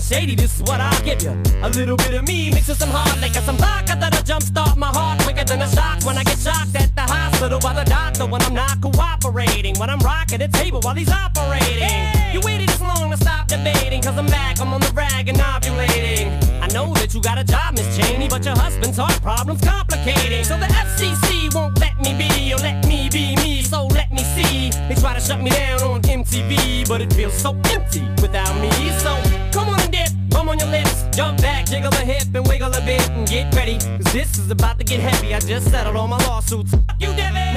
shady, this is what I'll give you. A little bit of me mixed with some hard liquor, some vodka that'll jumpstart my heart quicker than a shock when I get shocked at the hospital by the doctor when I'm not cooperating, when I'm rocking the table while he's operating. Hey! You waited this long to stop debating, cause I'm back, I'm on the rag and ovulating. I know that you got a job, Miss Cheney, but your husband's heart problem's complicating. So the FCC won't let me be, or let me be me, so let me see. They try to shut me down on MTV, but it feels so empty without me. So come on and dip, come on your lips, jump back, jiggle a hip and wiggle a bit and get ready, cause this is about to get heavy. I just settled all my lawsuits. Fuck you, Devin.